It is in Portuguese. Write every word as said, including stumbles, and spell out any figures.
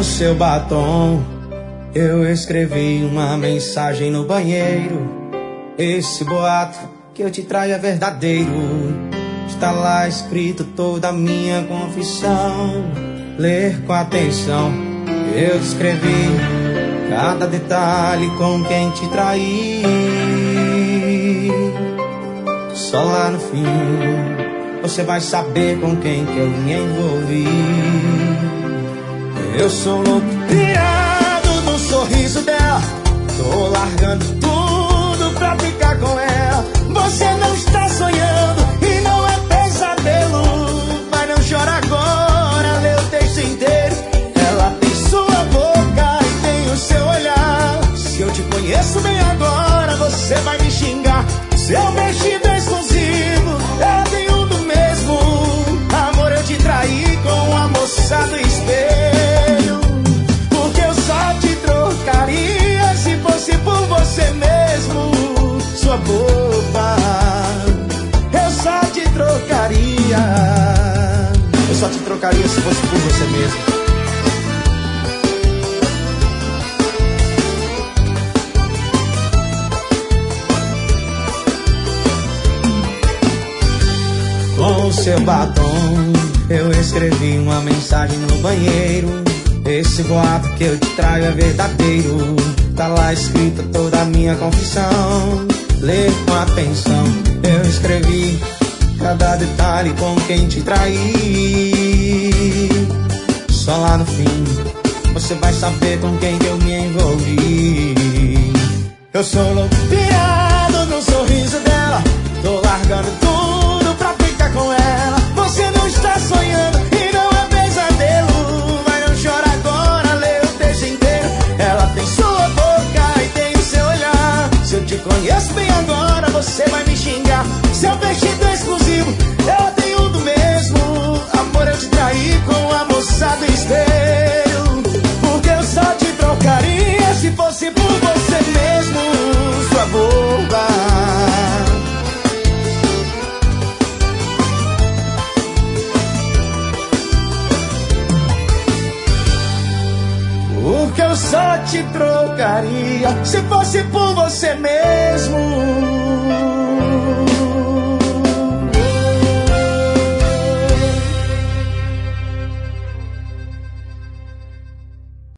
Com seu batom eu escrevi uma mensagem no banheiro. Esse boato que eu te traio é verdadeiro. Está lá escrito toda a minha confissão. Ler com atenção, eu escrevi cada detalhe com quem te traí. Só lá no fim você vai saber com quem que eu me envolvi. Eu sou louco, criado no sorriso dela. Tô largando tudo pra ficar com ela. Você não está sonhando e não é pesadelo. Vai, não chora agora, lê o texto inteiro. Ela tem sua boca e tem o seu olhar. Se eu te conheço bem agora, você vai me xingar. Seu vestido é exclusivo, ela tem um do mesmo. Amor, eu te traí com a moça do espelho. Porque eu só te trocaria se fosse por você mesmo, sua boba. Eu só te trocaria. Eu só te trocaria se fosse por você mesmo. Com seu batom eu escrevi uma mensagem no banheiro. Esse boato que eu te trago é verdadeiro. Tá lá escrita toda a minha confissão. Lê com atenção, eu escrevi cada detalhe com quem te traí. Só lá no fim você vai saber com quem que eu me envolvi. Eu sou louco, pirado no sorriso dela. Tô largando tudo pra ficar com ela. Você não está sonhando e não é pesadelo. Vai, não chora agora, lê o texto inteiro. Ela tem sua boca e tem o seu olhar. Se eu te conheço bem agora, você vai me xingar. Seu vestido é exclusivo, ela tem um do mesmo. Amor, eu te traí com a moça do espelho. Porque eu só te trocaria se fosse por você mesmo, sua boba. Porque eu só te trocaria se fosse por você mesmo.